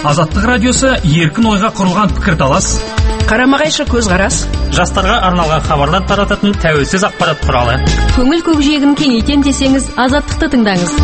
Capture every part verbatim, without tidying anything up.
Азаттық радиосы еркін ойға құрылған пікірталас, қарама-қайшы көзқарас, жастарға арналған хабарлар тарататын тәуелсіз ақпарат құралы. Көңіл көкжиегін кеңейтем десеңіз, Азаттықты тыңдаңыз.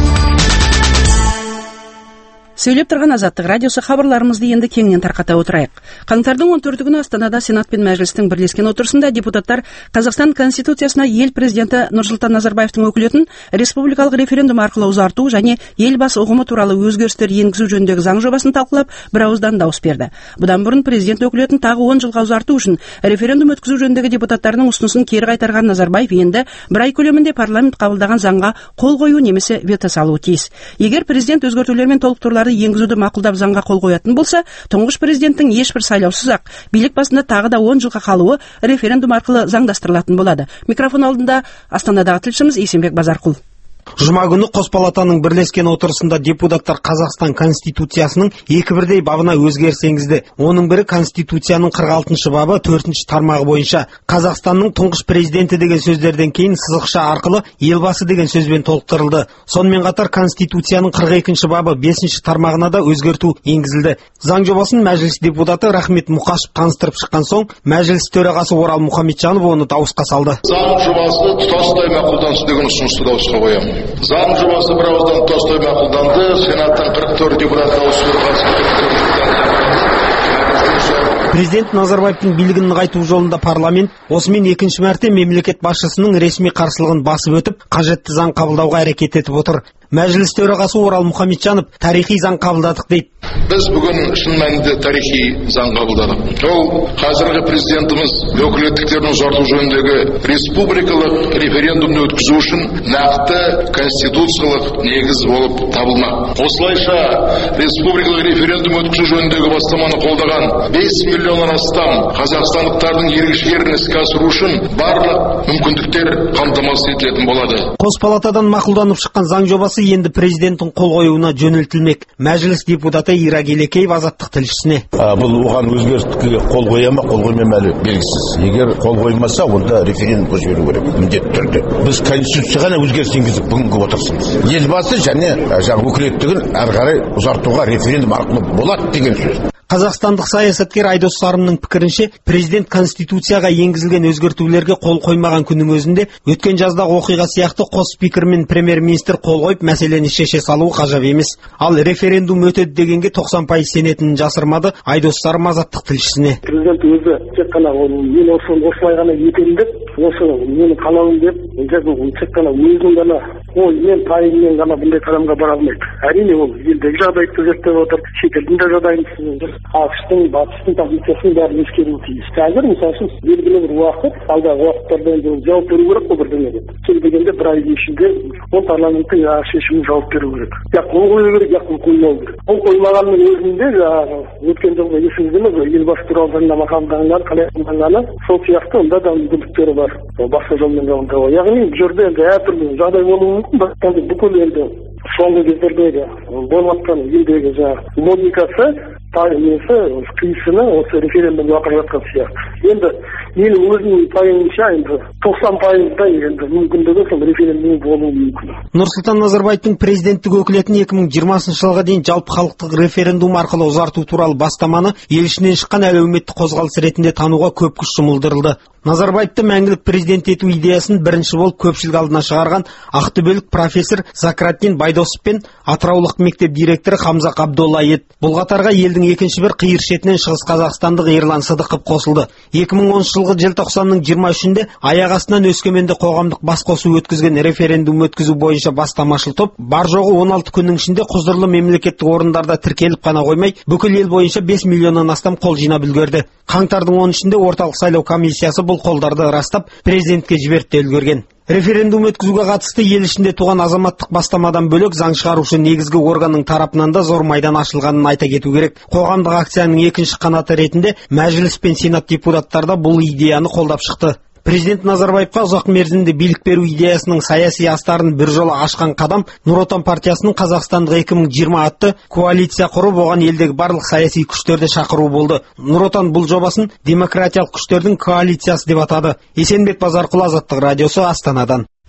Сөйлеп тұрған Азаттық радиосы хабарларымызды енді кеңінен тарқата отырайық. Қаңтардың он төрті күні Астанада Сенат пен Мәжілістің бірлескен отырысында депутаттар Қазақстан Конституциясына ел президенті Нұрсұлтан Назарбаевтың өкілетін республикалық референдум арқылы ұзарту және елбасы ұғымы туралы өзгерістер енгізу жөніндегі заң жобасын талқылап, бірауыздан дауыс берді. Бұдан бұрын президент өкілетін тағы он жылға ұзарту үшін референдум өткізу жөніндегі депутаттардың ұсынысын кері қайтарған Назарбаев енді бір ай көлемінде парламент қабылдаған заңға қол қою немесе вето салуы тиіс. Егер президент өзгертулер мен толықтыруларды енгізуді мақұлдап заңға қол қоятын болса, тұңғыш президенттің ешбір сайлаусыз-ақ билік басында тағы да он жылға қалуы референдум арқылы заңдастырылатын болады. Микрофон алдында Астанадағы тілшіміз Есенбек Базарқұл. Жұма күні қос палатаның бірлескен отырысында депутаттар Қазақстан Конституциясының екі бірдей бабына өзгеріс енгізді. Оның бірі Конституцияның қырық алтыншы бабы төртінші тармағы бойынша Қазақстанның тұңғыш президенті деген сөздерден кейін сызықша арқылы елбасы деген сөзбен толықтырылды. Сонымен қатар Конституцияның қырық екінші бабы бесінші тармағына да өзгерту енгізілді. Заң жобасын мәжіліс депутаты Рахмет Мұқашев таныстырып шыққан соң, мәжіліс төрағасы Орал Мұхамеджанов оны дауысқа салды. Заң жобасы тұтастай мақұлдансын деген ұсынысты дауысқа қоямын. Заң жобасы бірауыздан тұтастай мақұлданды. Сенаттың қырық төрт депутаты дауыс беріп Президент Назарбаевтың билігін нығайту жолында парламент осымен екінші мәрте мемлекет басшысының ресми қарсылығын басып өтіп, қажетті заң қабылдауға әрекет етіп отыр. Мәжіліс төрағасы Орал Мұхамеджанов тарихи заң қабылдадық дейді. Біз бүгін шын мәнінде тарихи заң қабылдадық. Ол қазіргі президентіміз өкілеттіктерін ұзарту жөніндегі республикалық референдумды өткізу үшін нақты конституциялық негіз болып табылмақ. Осылайша республикалық референдум өткізу жөніндегі бастаманы қолдаған бес миллионнан астам қазақстандықтардың ерік-жігерін іске асыру үшін барлық мүмкіндіктер қамтамасыз етілетін болады. Қос палатадан мақұлданып шыққан заң жобасы енді президенттің қол қоюына жөнелтілмек. Мәжіліс депутаты Ира Гелекеева Азаттық тілшісіне. Бұл оған өзгеріске қол қоя ма, қол қоймай ма белгісіз. Егер қол қоймаса, онда референдум жіберу керек, міндетті түрде. Біз конституцияға өзгеріс енгізіп бүгінгі отырысымыз. Елбасы және жаңа өкілеттігін әрі қарай ұзартуға референдум арқылы болады деген сөз. Қазақстандық саясаткер Айдос Сарымның пікірінше, президент Конституцияға енгізілген өзгертулерге қол қоймаған күннің өзінде өткен жаздағы оқиға сияқты қос спикер мен премьер-министр қол қойып мәселені шеше салуы ғажап емес. Ал референдум өтеді дегенге тоқсан пайыз сенетінін жасырмады Айдос Сарым Азаттық тілшісіне. Президент өзі тек қана мен осылай ғана етемін деп, осы менің қалауым деп, тек қана өзінің ғана ой мен пайыммен ғана бұндай қадамға бара алмайды. Әрине ол елдегі жағдайды зерттеп отыр, шетелдің де жағдайын, ақштың, батыстың позициясын бәрін ескеруі тиіс. Қазір мысалы үшін белгілі бір уақыт, алдағы уақыттарда енді жауап беру керек қой бірдеңеге. Кем дегенде бір ай ішінде ол парламенттің шешімін жауап беру керек. Я қол қою керек, я қол қоймау керек. Қол қоймағанның өзінде жаңағы өткен жылғы есіңізде ме, елбасы туралы заңнама қабылданғаны, қалай қабылданғаны, сол сияқты онда да мүмкіндіктері бар. Басқа жолмен қабылдауға. Яғни бұл жерде енді әртүрлі жағдай болуы мүмкін, бірақ бүкіл енді соңғы кездердегі болып жатқан елдегі жаңағы логикасы несі қисыны осы референдумға ақырып жатқан сияқты. Енді менің өзімнің пайымымша енді тоқсан пайыздай енді мүмкіндігі сол референдум болуы мүмкін. Нұрсұлтан Назарбаевтың президенттік өкілетін екі мың жиырмасыншы жылға дейін жалпы халықтық референдум арқылы ұзарту туралы бастаманы ел ішінен шыққан әлеуметтік қозғалыс ретінде тануға көп күш жұмылдырылды. Назарбаевты мәңгілік президент ету идеясын бірінші болып көпшілік алдына шығарған ақтөбелік профессор Закратин Байдосов пен атыраулық мектеп директоры Хамза Абдолла еді. Бұл қатарға елдің екінші бір қиыр шетінен шығыс қазақстандық Ерлан Сыдықов қосылды. екі мың оныншы жылғы желтоқсанның жиырма үшінде аяқ астынан Өскеменде қоғамдық басқосу өткізген референдум өткізу бойынша бастамашыл топ бар жоғы он алты күннің ішінде құзырлы мемлекеттік орындарда тіркеліп қана қоймай, бүкіл ел бойынша бес миллионнан астам қол жинап үлгерді. Қаңтардың он үшінде орталық сайлау комиссиясы бұл қолдарды растап президентке жіберді үлгерген. Референдум өткізуге қатысты ел ішінде туған азаматтық бастамадан бөлек заң шығарушы негізгі органның тарапынан да зор майдан ашылғанын айта кету керек. Қоғамдық акцияның екінші қанаты ретінде мәжіліс пен сенат депутаттары да бұл идеяны қолдап шықты. Президент Назарбаевқа ұзақ мерзімді билік беру идеясының саяси астарын бір жолы ашқан қадам Нұр Отан партиясының Қазақстандық екі мың жиырма атты коалиция құрып, оған елдегі барлық саяси күштерді шақыру болды. Нұр Отан бұл жобасын демократиялық күштердің коалициясы деп атады. Есенбек Базарқұл, Азаттық радиосы, Астанадан.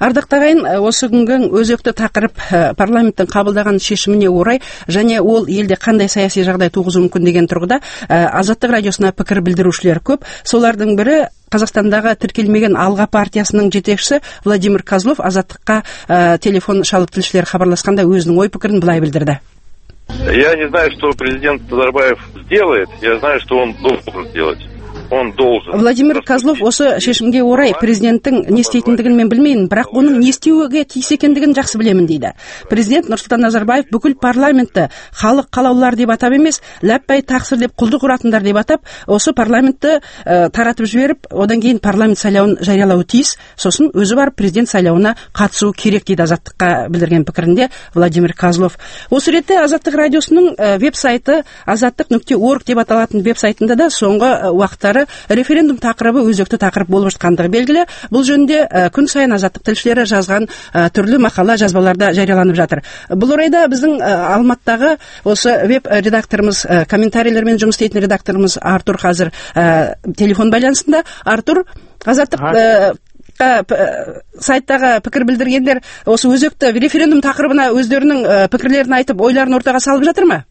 Ардақтар ағайын, осы күнгі өзекті тақырып парламенттің қабылдаған шешіміне орай және ол елде қандай саяси жағдай туғызуы мүмкін деген тұрғыда Азаттық радиосына пікір білдірушілер көп. Солардың бірі Қазақстандағы тіркелмеген Алға партиясының жетекшісі Владимир Козлов Азаттыққа ә, телефон шалып тілшілер хабарласқанда өзінің ой пікірін былай білдірді. Я не знаю, что президент Назарбаев сделает, я знаю, что он должен сделать. Он должен. Владимир Козлов осы шешімге орай президенттің не істейтіндігін мен білмеймін, бірақ оның не істеуге тиіс екендігін жақсы білемін дейді. Президент Нұрсұлтан Назарбаев бүкіл парламентті халық қалаулылар деп атап емес, ләппай тақсыр деп құлдық ұратындар деп атап, осы парламентті ә, таратып жіберіп, одан кейін парламент сайлауын жариялауы тиіс, сосын өзі барып президент сайлауына қатысу керек дейді Азаттыққа білдірген пікірінде Владимир Козлов. Осы ретте Азаттық радиосының ә, веб-сайты азаттық нүкте орг деп аталатын веб-сайтында да соңғы уақыттары референдум тақырыбы өзекті тақырып болып жатқандығы белгілі. Бұл жөнінде ә, күн сайын Азаттық тілшілері жазған ә, түрлі мақала жазбаларда жарияланып жатыр. Бұл орайда біздің ә, Алматыдағы осы веб-редакторымыз, ә, комментарийлермен жұмыс істейтін редакторымыз Артур қазір ә, телефон байланысында. Артур, Азаттық ә, сайттағы пікір білдіргендер осы өзекті референдум тақырыбына өздерінің ә, пікірлерін айтып, ойларын ортаға салып жатыр ма?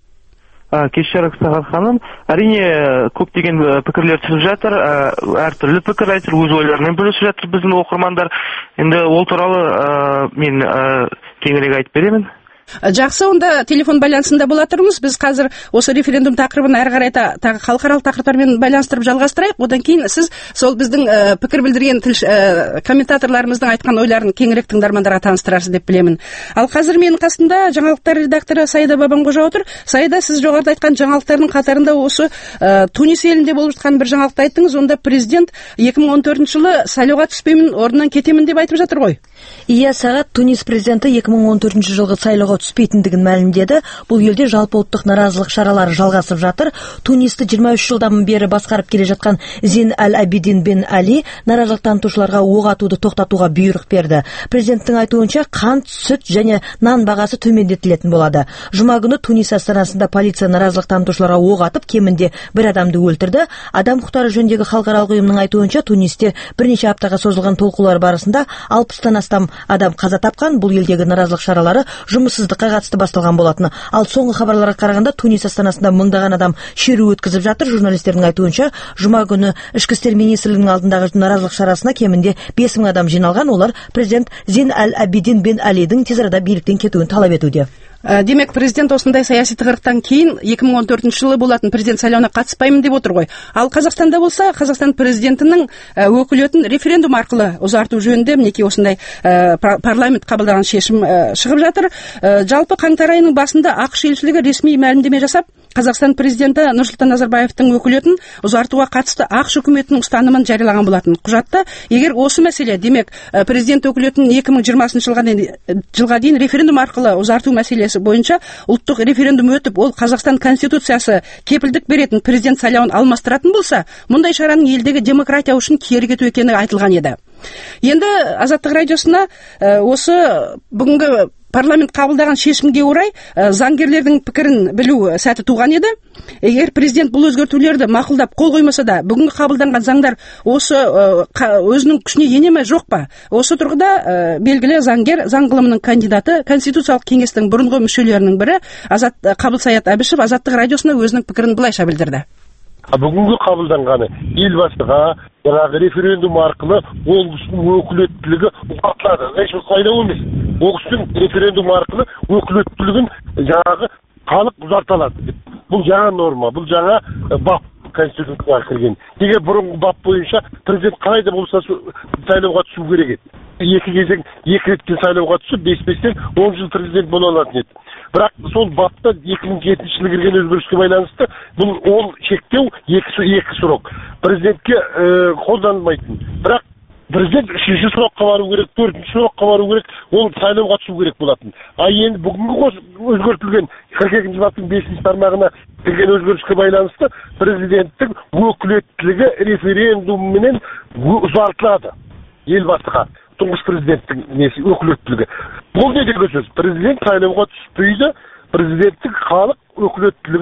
Кеш жарық Сағат ханым, әрине көптеген пікірлер түсіп жатыр, әртүрлі пікір айтыр, өз ойларымен бөлісіп жатыр біздің оқырмандар. Енді ол туралы мен кеңірек айтып беремін. Жақсы, онда телефон байланысында бола тұрыңыз. Біз қазір осы референдум тақырыбын әрі қарай тағы халықаралық тақырыптармен байланыстырып жалғастырайық. Одан кейін сіз сол біздің ә, пікір білдірген тілш, ә, комментаторларымыздың айтқан ойларын кеңірек тыңдармандарға таныстырасыз деп білемін. Ал қазір менің қасымда жаңалықтар редакторы Саида Бабанқожа отыр. Саида, сіз жоғарыда айтқан жаңалықтардың қатарында осы ә, Тунис елінде болып жатқан бір жаңалықты айттыңыз. Онда президент екі мың он төртінші жылы сайлауға түспеймін, орнынан кетемін деп айтып жатыр ғой. Иә, Сағат, Тунис президенті екі мың он төртінші жылғы сайлауға түспейтіндігін мәлімдеді. Бұл елде жалпы ұлттық наразылық шаралары жалғасып жатыр. Тунисті жиырма үш жылдан бері басқарып келе жатқан Зин Аль-Абидин бен Али наразылық танытушыларға оқ атуды тоқтатуға бұйрық берді. Президенттің айтуынша қант, сүт және нан бағасы төмендетілетін болады. Жұма күні Тунис астанасында полиция наразылық танытушыларға оқ атып, кемінде бір адамды өлтірді. Адам құқықтары жөніндегі халықаралық ұйымның айтуынша, Тунисте бірнеше аптаға созылған толқулар барысында алпыстан астам адам қаза тапқан. Бұл елдегі наразылық шаралары жұмыссыздыққа қатысты басталған болатын. Ал соңғы хабарларға қарағанда Тунис астанасында мыңдаған адам шеру өткізіп жатыр. Журналистердің айтуынша, жұма күні ішкі істер министрлігінің алдындағы наразылық шарасына кемінде бес мың адам жиналған. Олар президент Зин Аль-Абидин бен Алидің тез арада биліктен кетуін талап етуде. Демек, президент осындай саяси тығырықтан кейін екі мың он төртінші жылы болатын президент сайлауына қатыспаймын деп отыр ғой. Ал Қазақстанда болса, Қазақстан президентінің өкілетін референдум арқылы ұзарту жөнінде мінекей осындай парламент қабылдаған шешім шығып жатыр. Жалпы қаңтар айының басында ақш елшілігі ресми мәлімдеме жасап, Қазақстан президенті Нұрсұлтан Назарбаевтың өкілетін ұзартуға қатысты ақш үкіметінің ұстанымын жариялаған болатын. Құжатта, егер осы мәселе, демек, президент өкілетін екі мың жиырмасыншы жылға дейін референдум арқылы ұзарту мәселесі бойынша ұлттық референдум өтіп, ол Қазақстан конституциясы кепілдік беретін президент сайлауын алмастыратын болса, мұндай шараның елдегі демократия үшін кері кету екені айтылған еді. Енді Азаттық радиосына осы бүгінгі парламент қабылдаған шешімге орай заңгерлердің пікірін білу сәті туған еді. Егер президент бұл өзгертулерді мақұлдап қол қоймаса да, бүгінгі қабылданған заңдар осы өзінің күшіне ене ме жоқ па? Осы тұрғыда белгілі заңгер, заң ғылымының кандидаты, Конституциялық кеңестің бұрынғы мүшелерінің бірі Азат Қабылсаят Әбішев Азаттық радиосына өзінің пікірін былайша білдірді. Бүгінгі қабылданғаны елбасыға жаңағы референдум арқылы ол кісінің өкілеттілігі ұзартылады. Значит, сайлау емес. Ол кісінің референдум арқылы өкілеттілігін жаңағы халық ұзартылады. Бұл жаңа норма, бұл жаңа бап конституцияға кірген. Егер бұрынғы бап бойынша президент қалай да болса сайлауға түсу керек еді. Екі кезең, екі реттен сайлауға түсіп, бес-бестен он жыл президент бола алатын еді. Бірақ сол бапта екі мың жетінші жылы кірген өзгеріске байланысты бұл ол шектеу екі, екі срок. Президентке ә, қолданылмайтын. Бірақ президент үшінші срокқа бару керек, төртінші срокқа бару керек, ол сайлауға түсу керек болатын. А енді бүгінгі өзгертілген қырық екінші баптың бесінші тармағына кірген өзгеріске байланысты президенттің өкілеттілігі референдумменен ұзартылады елбасыға. Тұңғыш президенттің несі өкілеттілігі. Бұл не деген сөз? Президент сайлауға түспейді, президенттің халық өкілеттілігін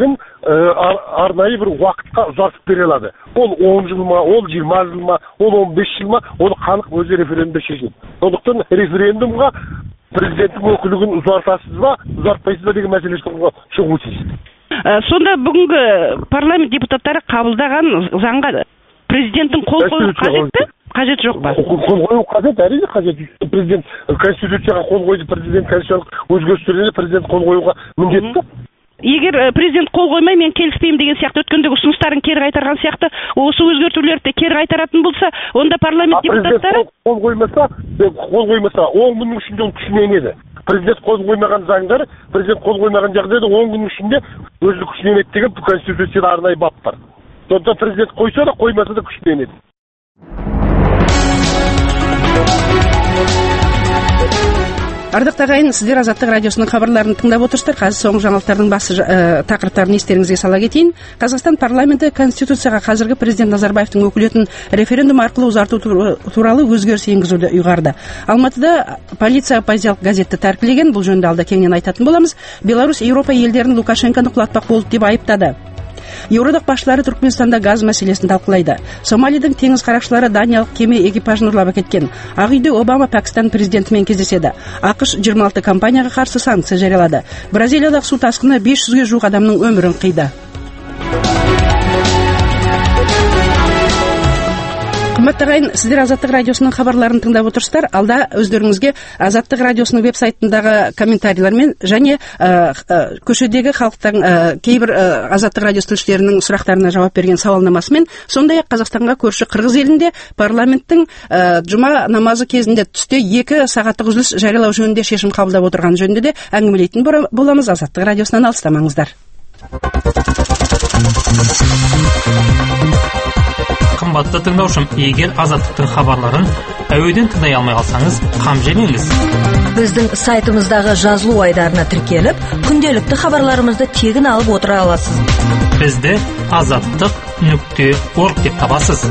арнайы бір уақытқа ұзартып бере алады. Ол он жыл ма, ол жиырма жыл ма, ол он бес жыл ма, оны халық өзі референдумда шешеді. Сондықтан референдумға президенттің өкілігін ұзартасыз ба, ұзартпайсыз ба деген мәселе шығуы тиіс. Сонда бүгінгі парламент депутаттары қабылдаған заңға президенттің қол қою қажет пе? Қажет жоқ па? Қол қою қажет, әрине қажет. Президент конституцияға қол қойды, президент конституциялық өзгерістеріне президент қол қоюға міндетті. Егер президент қол қоймай, мен келіспеймін деген сияқты өткендегі ұсыныстарын кері қайтарған сияқты, осы өзгертулерді кері қайтаратын болса, онда парламент депутаттары қол қоймаса, қол қоймаса, он күннің ішінде ол күшіне енеді. Президент қол қоймаған заңдар, президент қол қоймаған жағдайда он күннің ішінде өзі күшіне енеді деген конституцияда арнайы бап бар. Сонда президент қойса да, қоймаса да күшіне енеді. Ардақтағы ағайын, сіздер Азаттық радиосының хабарларын тыңдап отырсыздар. Қазір соңғы жаңалықтардың басы ә, тақырыптарын естеріңізге сала кетейін. Қазақстан парламенті Конституцияға қазіргі президент Назарбаевтың өкілетін референдум арқылы ұзарту туралы өзгеріс енгізуді ұйғарды. Алматыда полиция оппозициялық газетті тәркілеген, бұл жөнінде алда кеңінен айтатын боламыз. Беларусь Еуропа елдерін Лукашенконы құлатпақ болды деп айыптады. Еуроодақ басшылары Түркменстанда газ мәселесін талқылайды. Сомалидің теңіз қарақшылары даниялық кеме экипажын ұрлап әкеткен. Ақ үйде Обама Пәкістан президентімен кездеседі. ақш жиырма алты компанияға қарсы санкция жариялады. Бразилиядағы су тасқыны бес жүзге жуық адамның өмірін қиды. Қымбатты ағайын, сіздер Азаттық радиосының хабарларын тыңдап отырсыздар. Алда өздеріңізге Азаттық радиосының веб-сайтындағы комментарийлермен және ә, ә, көшедегі халықтың ә, кейбір ә, Азаттық радиос тілшілерінің сұрақтарына жауап берген сауалнамасымен, сондай-ақ Қазақстанға көрші Қырғыз елінде парламенттің ә, жұма намазы кезінде түсте екі сағаттық үзіліс жариялау жөнінде шешім қабылдап отырған жөнінде де әңгімелейтін боламыз. Азаттық радиосынан алыстамаңыздар. Қымбатты тыңдаушым, егер Азаттықтың хабарларын әуеден тыңдай алмай қалсаңыз, қам жемеңіз. Біздің сайтымыздағы жазылу айдарына тіркеліп, күнделікті хабарларымызды тегін алып отыра аласыз. Бізді азаттық нүкте орг деп табасыз.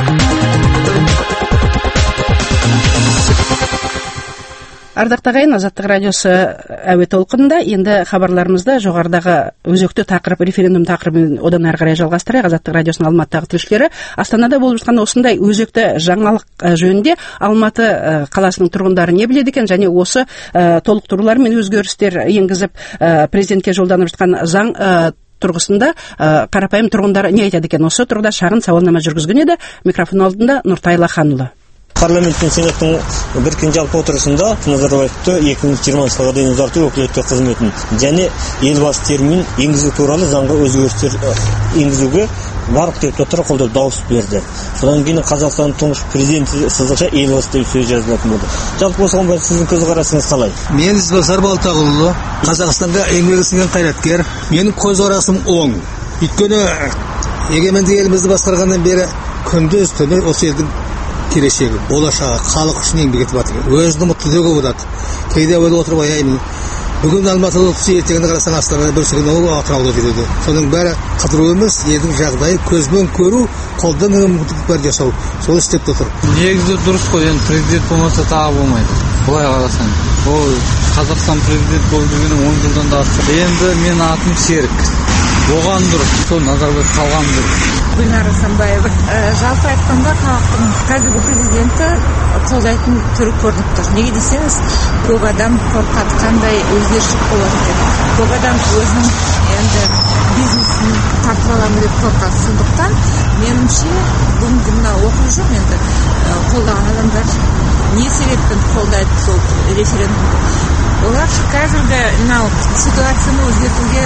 Ардақты ағайын, Азаттық радиосы әуе толқынында. Енді хабарларымызды жоғарыдағы өзекті тақырып, референдум тақырыбын одан әрі қарай жалғастырайық. Азаттық радиосының Алматыдағы тілшілері Астанада болып жатқан осындай өзекті жаңалық жөнінде Алматы қаласының тұрғындары не біледі екен, және осы толықтырулар мен өзгерістер енгізіп президентке жолданып жатқан заң тұрғысында қарапайым тұрғындар не айтады екен? Осы тұрғыда шағын сауалнама жүргізген еді. Микрофон алдында Нұртай Лаханұлы. Парламент пен сенаттың біріккен жалпы отырысында Назарбаевты екі мың жиырмасыншы жылға дейін ұзарту өкілетті қызметін және елбасы терминін енгізу туралы заңға өзгерістер енгізуге барлық депутаттар қолдап дауыс берді. Содан кейін Қазақстан тұңғыш президенті сызықша елбасы деп сөз жазылатын болды. Жалпы осыған байланысты сіздің көзқарасыңыз қалай? Мен Ізбасар Балтағұлы, Қазақстанға еңбек сіңірген қайраткер. Менің көзқарасым оң. Өйткені егеменді елімізді басқарғаннан бері күндіз түні осы елдің келешегі, болашағы, халық үшін еңбек етіп жатыр. Өзінің ұмытты деуге болады. Кейде ойлап отырып аяймын. Бүгін Алматыда отыз, ертеңінде қарасаң Астанада бір сүйген ол Атырауда жүреді. Соның бәрі қыдыру емес, елдің жағдайы көзбен көру, қолдан мүмкіндік бар жасау. Сол істеп отыр. Негізі дұрыс қой, енді президент болмаса тағы болмайды. Былай қарасаң, ол Қазақстан президент болып жүргені он жылдан да асты. Енді мен атым Серік. Оған дұрыс, сол Назарбаев қалған дұрыс. Гүлнар Асанбаева. Жалпы айтқанда халықтың қазіргі президенті қолдайтын түрі көрініп тұр. Неге десеңіз, көп адам қорқады, қандай өзгеріс болады деп. Көп адам өзінің енді бизнесін тартып аламын деп қорқады. Сондықтан меніңше бүгінгі мына оқып жүр енді қолдаған адамдар не себеппен қолдайды сол референдумды. Олар қазіргі мынау ситуацияны өзгертуге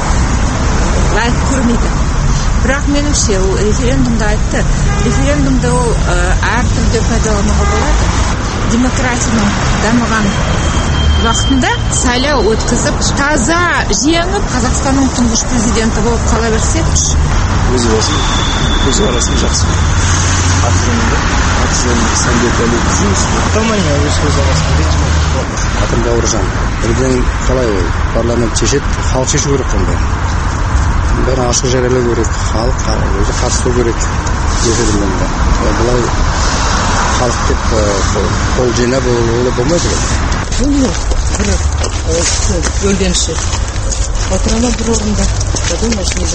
лайық көрмейді. Бірақ меніңше ол референдумда айтты. Референдумда ол әртүрлі пайдалануға болады. Демократияның дамыған уақытында сайлау өткізіп, таза жеңіп, Қазақстанның тұңғыш президенті болып қала берсе, өзі болсын, өз арасында жақсы. Атжонында, атжонында Сәнбек Әлиев жұмысында. Тамайна өз көз арасында Атым Бауыржан. Бірден қалай ол парламент шешеді, халық шешу керек қандай. Бәрі ашық жариялау керек, халық өзі қатысу керек референдумда. Бұлай халық деп қол жинап олай болмайды ғой. Бұл бір өлгенші Отырама бір орында. Подумаешь, не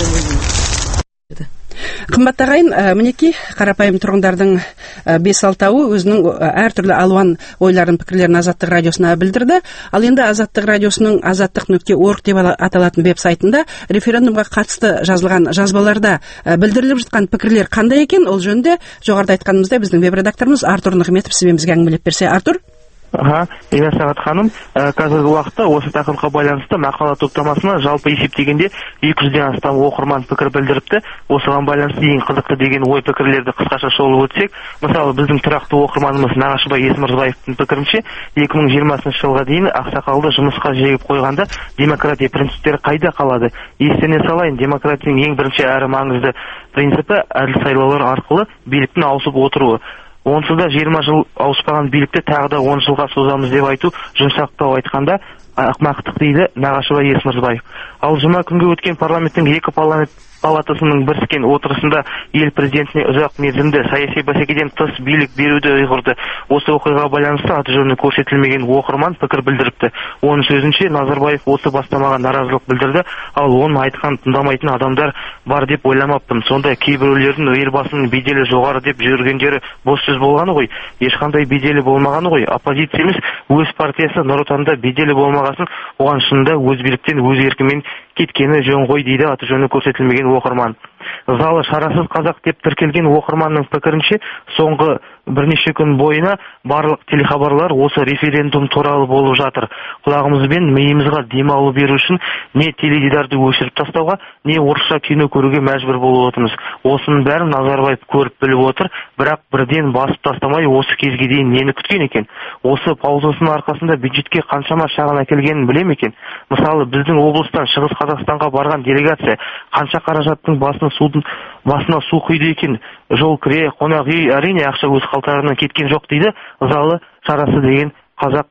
жалею. Қымбатты ағайын, мінекей қарапайым тұрғындардың бес алтауы өзінің әртүрлі алуан ойларын, пікірлерін Азаттық радиосына білдірді. Ал енді Азаттық радиосының азаттық нүкте орг деп аталатын веб-сайтында референдумға қатысты жазылған жазбаларда білдіріліп жатқан пікірлер қандай екен? Ол жөнінде жоғарыда айтқанымыздай біздің веб-редакторымыз Артур Нығметов сізбен бізге әңгімелеп берсе. Артур? Аха, Ина Сағат ханым, қазіргі уақытта осы тақырыпқа байланысты мақала топтамасына жалпы есептегенде екі жүзден астам оқырман пікір білдіріпті. Осыған байланысты ең қызықты деген ой пікірлерді қысқаша шолып өтсек, мысалы біздің тұрақты оқырманымыз Нағашыбай Есмырзабаевтың пікірінше, екі мың жиырмасыншы жылға дейін ақсақалды жұмысқа жегіп қойғанда демократия принциптері қайда қалады? Естеріне салайын, демократияның ең бірінші әрі маңызды принципі әділ сайлаулар арқылы биліктің ауысып отыруы. Онсыз да жиырма жыл ауыспаған билікті тағы да он жылға созамыз деп айту жұмсақтау айтқанда ақымақтық дейді Нағашыбай Есмырзабаев. Ал жұма күнгі өткен парламенттің екі палатасының біріккен отырысында ел президентіне ұзақ мерзімді саяси бәсекеден тыс билік беруді ұйғырды. Осы оқиғаға байланысты аты жөні көрсетілмеген оқырман пікір білдіріпті. Оның сөзінше Назарбаев осы бастамаға наразылық білдірді, ал оның айтқан тыңдамайтын адамдар бар деп ойламаппын. Сонда кейбіреулердің елбасының беделі жоғары деп жүргендері бос сөз болғаны ғой. Ешқандай беделі болмағаны ғой. Оппозициямыз өз партиясы Нұр Отанда беделі болмағасын, оған шынында өз биліктен өз еркімен кеткені жөн ғой дейді аты жөні көрсетілмеген оқырман. Залы шарасыз қазақ деп тіркелген оқырманның пікірінше, соңғы бірнеше күн бойына барлық телехабарлар осы референдум туралы болып жатыр. Құлағымызбен миымызға демалу беру үшін не теледидарды өшіріп тастауға, не орысша кино көруге мәжбүр болып отырмыз. Осының бәрін Назарбаев көріп біліп отыр, бірақ бірден басып тастамай осы кезге дейін нені күткен екен? Осы паузасының арқасында бюджетке қаншама шығын әкелгенін біле ме екен? Мысалы, біздің облыстан Шығыс Қазақстанға барған делегация қанша қаражаттың басына судың басына су құйды екен? Жол кіре, қонақ үй, әрине ақша өз қалтарынан кеткен жоқ дейді залы шарасы деген қазақ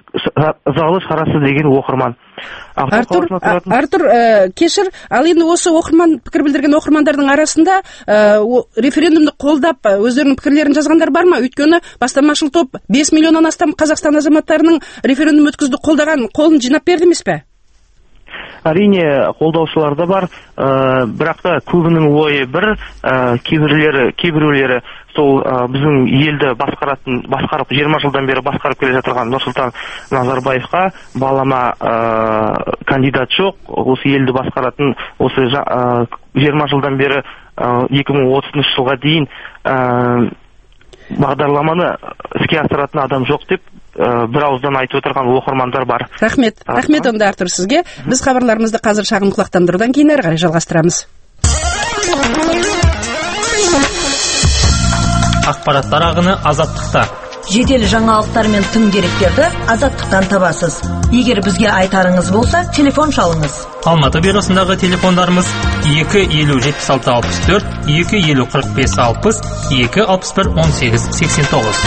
залы шарасы деген оқырман. Артур, Артур, кешір, ал енді осы оқырман пікір білдірген оқырмандардың арасында референдумды қолдап өздерінің пікірлерін жазғандар бар ма? Өйткені бастамашыл топ бес миллионнан астам Қазақстан азаматтарының референдум өткізді қолдаған қолын жинап берді емес пе? Әрине қолдаушылар да бар, бірақ та көбінің ойы бір, кейбіреулері кейбіреулері сол біздің елді басқаратын басқарып жиырма жылдан бері басқарып келе жатырған Нұрсұлтан Назарбаевқа балама кандидат жоқ, осы елді басқаратын осы жиырма жылдан бері екі мың отызыншы жылға дейін бағдарламаны іске асыратын адам жоқ деп бір ауыздан айтып отырған оқырмандар бар. Рахмет, рахмет онда Артур сізге. Біз хабарларымызды қазір шағын құлақтандырудан кейін әрі қарай жалғастырамыз. Ақпараттар ағыны Азаттықта. Жедел жаңалықтар мен тың деректерді Азаттықтан табасыз. Егер бізге айтарыңыз болса, телефон шалыңыз. Алматы бюросындағы телефондарымыз екі елу жетпіс алты алпыс төрт, екі елу қырық бес алпыс, екі алпыс бір он сегіз сексен тоғыз.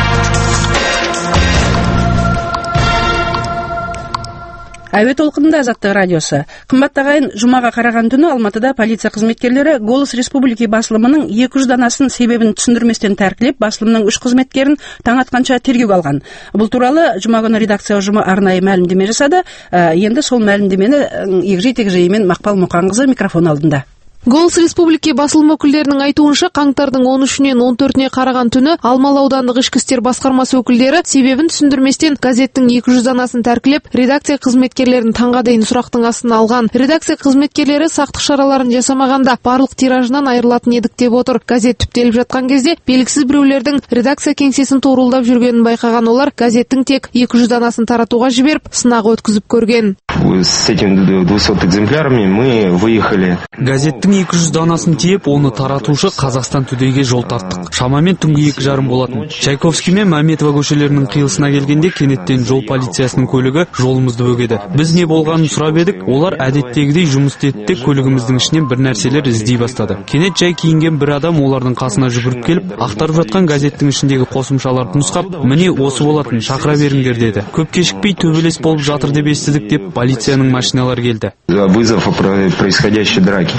Әуе толқынында Азаттық радиосы. Қымбатты ағайын, жұмаға қараған түні Алматыда полиция қызметкерлері Голос Республики басылымының екі жүз данасын себебін түсіндірместен тәркілеп, басылымның үш қызметкерін таң атқанша тергеуге алған. Бұл туралы жұма күні редакция ұжымы арнайы мәлімдеме жасады. Енді сол мәлімдемені егжей-тегжейімен Мақпал Мұқанқызы микрофон алдында. Голос Республики басылым өкілдерінің айтуынша, қаңтардың он үшінен он төртіне қараған түні Алмалы аудандық ішкі істер басқармасы өкілдері себебін түсіндірместен газеттің екі жүз данасын тәркілеп, редакция қызметкерлерін таңға дейін сұрақтың астына алған. Редакция қызметкерлері сақтық шараларын жасамағанда барлық тиражынан айырылатын едік деп отыр. Газет түптеліп жатқан кезде белгісіз біреулердің редакция кеңсесін торуылдап жүргенін байқаған олар газеттің тек екі жүз данасын таратуға жіберіп, сынақ өткізіп көрген. С этими двумястами экземплярами мы выехали. Газеттің екі жүз данасын тиеп, оны таратушы Қазақстан Тудейге жол тарттық. Шамамен түнгі екі жарым болатын. Чайковский мен Мәметова көшелерінің қиылысына келгенде кенеттен жол полициясының көлігі жолымызды бөгеді. Біз не болғанын сұрап едік, олар әдеттегідей жұмыс істеді де көлігіміздің ішінен бір нәрселер іздей бастады. Кенет жай киінген бір адам олардың қасына жүгіріп келіп, ақтарып жатқан газеттің ішіндегі қосымшаларды нұсқап, міне осы болатын, шақыра беріңдер деді. Көп кешікпей төбелес болып жатыр деп естідік деп полицияның машиналары келді. Вызов о происходящей драке.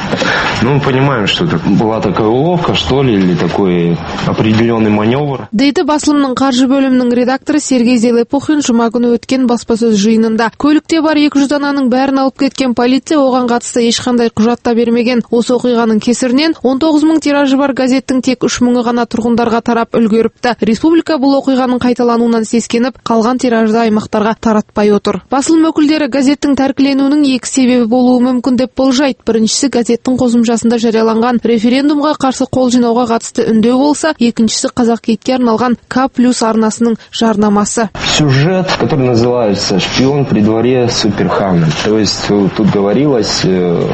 Ну, мы понимаем, что это была такая уловка, что ли, или такой определенный маневр. Дейді басылымның қаржы бөлімінің редакторы Сергей Зелепухин жұма күні өткен баспасөз жиынында. Көлікте бар екі жүз дананың бәрін алып кеткен полиция оған қатысты ешқандай құжатта бермеген. Осы оқиғаның кесірінен он тоғыз мың тиражы бар газеттің тек үш мыңы ғана тұрғындарға тарап үлгеріпті. Республика бұл оқиғаның қайталануынан сескеніп, қалған тиражды аймақтарға таратпай отыр. Басылым өкілдері газеттің тәркіленуінің екі себебі болуы мүмкін деп болжайды. Біріншісі газеттің қосымшасында жарияланған референдумға қарсы қол жинауға қатысты үндеу болса, екіншісі Қазақ Кейтке арналған К плюс арнасының жарнамасы. Сюжет, который называется «Шпион при дворе Суперхана». То есть тут говорилось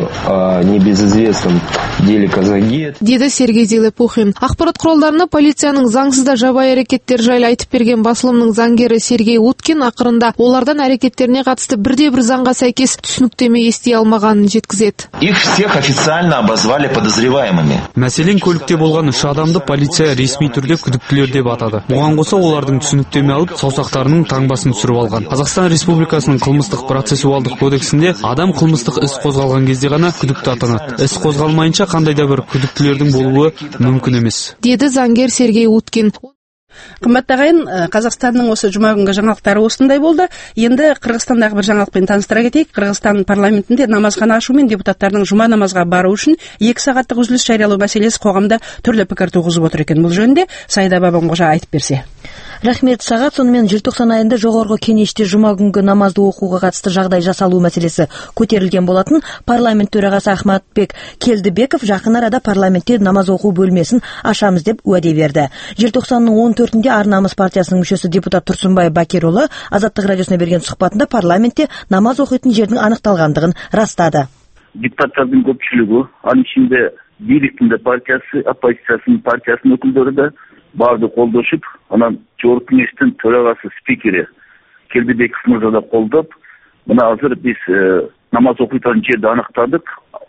о небезызвестном деле Казагет. Деді Сергей Зелепухин. Ақпарат құралдарына полицияның заңсызда жабайы әрекеттер жайлы айтып берген басылымның заңгері Сергей Уткин ақырында олардан әрекеттеріне қатысты бірде-бір заңға сәйкес түсініктеме ести алмағанын жеткізеді. Их всех официально обозвали подозреваемыми. Мәселен, көлікте болған үш адамды полиция ресми түрде күдіктілер деп атады. Бұған қоса олардың түсініктеме алып, саусақтарының таңбасын түсіріп алған. Қазақстан Республикасының қылмыстық процессуалдық кодексінде адам қылмыстық іс қозғалған кезде ғана күдікті атанады. Іс қозғалмайынша қандай да бір күдіктілердің болуы мүмкін емес. Деді заңгер Сергей Уткин. Қымбатты ағайын, Қазақстанның осы жұма күнгі жаңалықтары осындай болды. Енді Қырғызстандағы бір жаңалықпен таныстыра кетейік. Қырғызстан парламентінде намазхана ашу мен депутаттардың жұма намазға бару үшін екі сағаттық үзіліс жариялау мәселесі қоғамда түрлі пікір туғызып отыр екен. Бұл жөнінде Сайда Бабанқожа айтып берсе. Рахмет Сағат. Сонымен желтоқсан айында жоғарғы кеңесте жұма күнгі намазды оқуға қатысты жағдай жасалу мәселесі көтерілген болатын. Парламент төрағасы Ахматбек Келдібеков жақын арада парламентте намаз оқу бөлмесін ашамыз деп уәде берді. Желтоқсанның он төртінде Ар-намыс партиясының мүшесі депутат Тұрсынбай Бакирұлы Азаттық радиосына берген сұхбатында парламентте намаз оқитын жердің анықталғандығын растады. Депутаттардың көпшілігі, анын ішінде биліктің партиясы, оппозициясының партиясының өкілдері де барды қолдашып, анан жогорку кеңештин төрагасы спикери Келдибеков мырза да колдоп, мына азыр биз намаз окуйтан жерди аныктадык.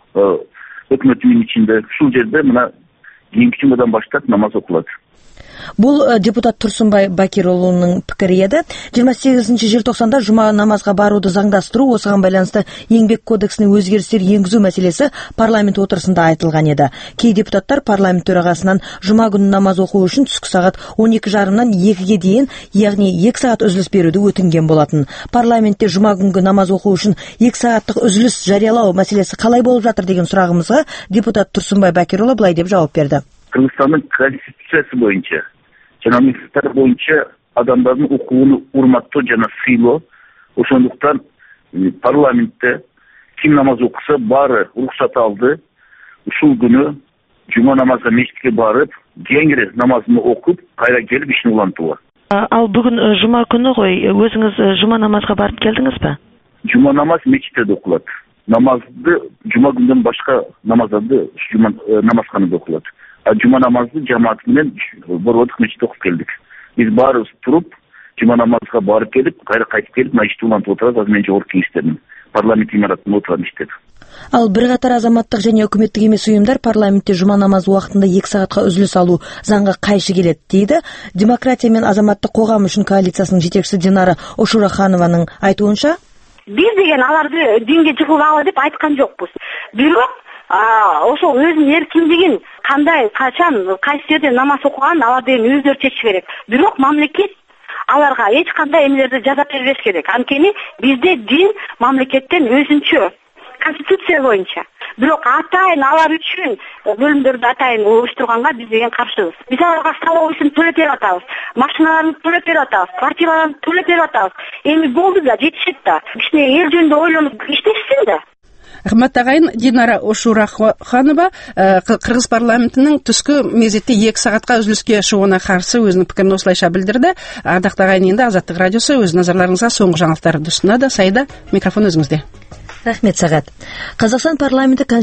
Өкмөттүн ичинде ушул жерде мына кийинки жумадан баштап намаз окулат. Бұл депутат Тұрсынбай Бакирұлының пікірі еді. жиырма сегізінші желтоқсанда жұма намазға баруды заңдастыру, осыған байланысты еңбек кодексіне өзгерістер енгізу мәселесі парламент отырысында айтылған еді. Кей депутаттар парламент төрағасынан жұма күні намаз оқу үшін түскі сағат он екі жарымнан екіге дейін, яғни екі сағат үзіліс беруді өтінген болатын. Парламентте жұма күнгі намаз оқу үшін екі сағаттық үзіліс жариялау мәселесі қалай болып жатыр деген сұрағымызға депутат Тұрсынбай Бакирұлы былай деп жауап берді. Кыргызстандын конституциясы боюнча жана милдеттер боюнча адамдардын укугуну урматтоо жана сыйлоо, ошондуктан парламентте ким намаз окуса баары уруксат алды. Ушул күнү жума намазга мечитке барып, кеңири намазын окуп, кайра келип ишин улантууга. Ал бүгүн жума күнү ғой, өзүңүз жума намазга барып келдиңизби? Жума намаз мечитте окулат. Намазды жума күндөн башка намаздарды жума намазханада окулат. Жума намазды жамаат менен борбордук мечитте окуп келдик. Биз баарыбыз туруп, жума намазга барып келип, кайра кайтып келип, мына ишти улантып отурабыз. Азыр мен жогорку кеңештин парламент имаратында отурам иштеп. Ал бір қатар азаматтық және үкіметтік емес ұйымдар парламентте жұма намаз уақытында екі сағатқа үзіліс алу заңға қайшы келеді дейді. Демократия мен азаматтық қоғам үшін коалициясының жетекшісі Динара Ошураханованың айтуынша, биз деген аларды динге жыгылалы деп айткан жокпуз. Бирок ошол өзүнүн эркиндигин кандай, качан, кайсы жерде намаз окуган алар деген өздөрү чечиш керек. Бирок мамлекет аларга эч кандай эмелерди жаза бербеш керек. Анткени бизде дин мамлекеттен өзүнчө конституция боюнча. Бирок атайын алар үчүн бөлүмдөрдү атайын уюштурганга биз деген каршыбыз. Биз аларга салоо үчүн төлөп берип атабыз, машиналарын төлөп берип атабыз, квартираларын төлөп берип атабыз. Эми болду да, жетишет да. Кичине эл жөнүндө ойлонуп иштешсин да. Рахмат ағайын, Динара Ошураханова Қырғыз парламентінің түскі мезетте екі сағатқа үзіліске шығуына қарсы өзінің пікірін осылайша білдірді. Ардақты ағайын, енді Азаттық радиосы өз назарларыңызға соңғы жаңалықтарды ұсынады. Сайда, микрофон өзіңізде. Рахмет Сағат. Қазақстан парламенті